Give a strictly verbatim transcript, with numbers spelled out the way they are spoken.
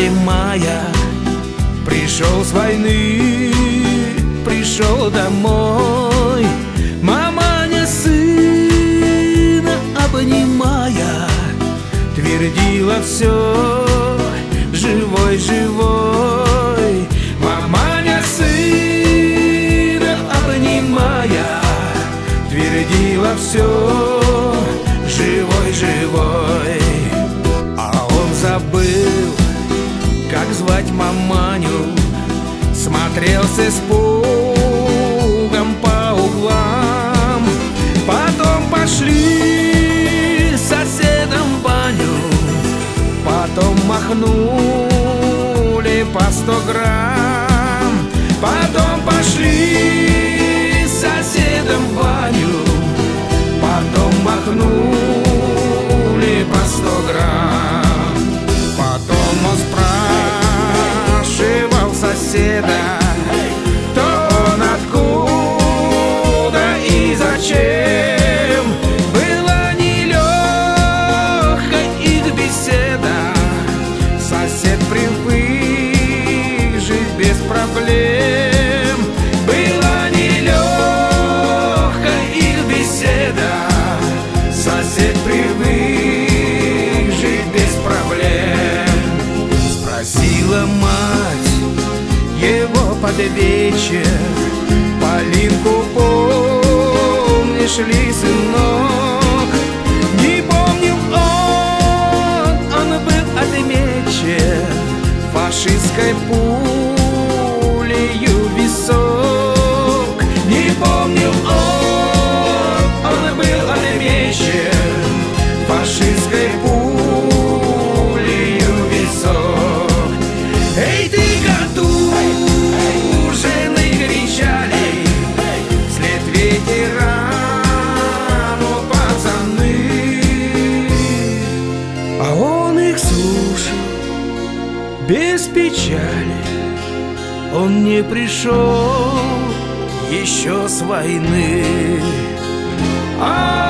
после мая пришел с войны, пришел домой. Маманя сына обнимая твердила все: живой, живой. Маманя сына обнимая твердила все: живой, живой. А он забыл, как звать маманю, смотрелся с пугом по углам. Потом пошли с соседом в баню, потом махнули по сто грамм. Потом пошли с соседом в баню, потом махнули по сто грамм. Потом он спрашивал соседа, кто он, откуда и зачем. Была нелегкая их беседа, сосед привык жить без проблем. Была нелегкая их беседа, сосед привык жить без проблем. Спросила мать его под вечер: Полинку помнишь ли, сынок? Не помнил он, он был отмечен фашистской пулею в висок. Не помнил он, он был отмечен фашистской пулею в висок. Эй, ты катуженый, кричали вслед ветерану пацаны. А он их слушал без печали, он не пришел еще с войны. А